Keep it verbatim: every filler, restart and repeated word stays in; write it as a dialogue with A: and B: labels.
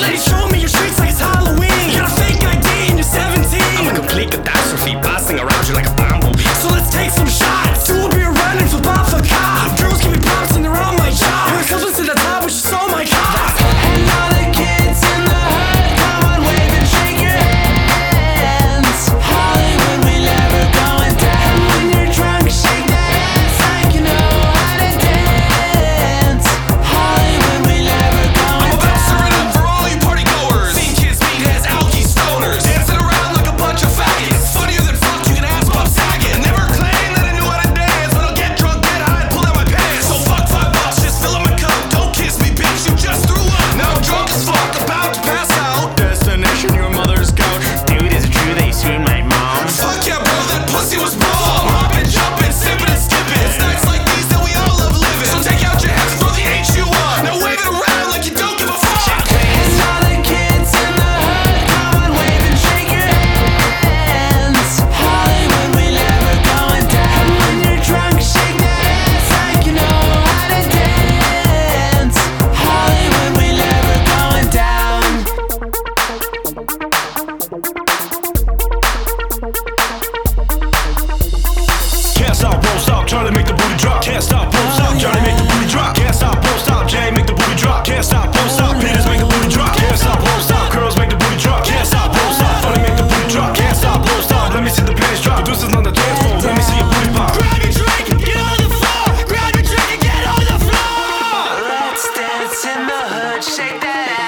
A: Ladies, show me your streets like it's Halloween. You got a fake I D and you're seventeen.
B: I'm a complete catastrophe, blasting around you like a bumblebee.
A: So let's take some shots. Do a beer run and flip off a cop. Girls give me props and they're on my job. Here comes to the top, which is so my cock. And all the kids in the hood, come on, wave and shake your hands. Hollywood, we never going down. When you're drunk, shake that ass like you know how to dance. Hollywood, we never going
C: I'm about to serve it up for all you party goers. Seen kids, meatheads, alky stoners, dancing around like a bunch of faggots. Funnier than fuck, you can ask Bob Saget. Never claimed that I knew how to dance, but I'll get drunk, get high, and pull out my pants. So fuck five bucks, just fill up my cup. Don't kiss me, bitch, you just threw up. Now I'm drunk as fuck, about to pass out. Destination, your mother's couch.
B: Dude, is it true that you screwed my mom?
C: Fuck yeah, bro, that pussy was bomb. Hopping, jumping, sipping and skipping. It's nights like these that we all love living. So take out your hands and throw the H U on. Now wave it around like you don't give a fuck.
A: And all the kids in the hood, come on, wave and shake your hands. Hollywood, we never going down. When you're drunk, shake that ass like you know how to dance. Hollywood, we never going down.
D: Can't stop, won't stop, Charlie make the booty drop. Can't stop, won't stop, Charlie make the booty drop. Can't stop, won't stop, Jay make the booty drop. Can't stop, won't stop, Peters make the booty drop. Can't stop, won't stop, girls make the booty drop. Can't stop, won't stop, Funny make the booty drop. Can't stop, won't stop, let me see the bass drop. Producers on the dance floor, let me see your booty pop.
A: Grab your drink and get on the floor. Grab your drink and get on the floor. Let's dance in the hood, shake that ass.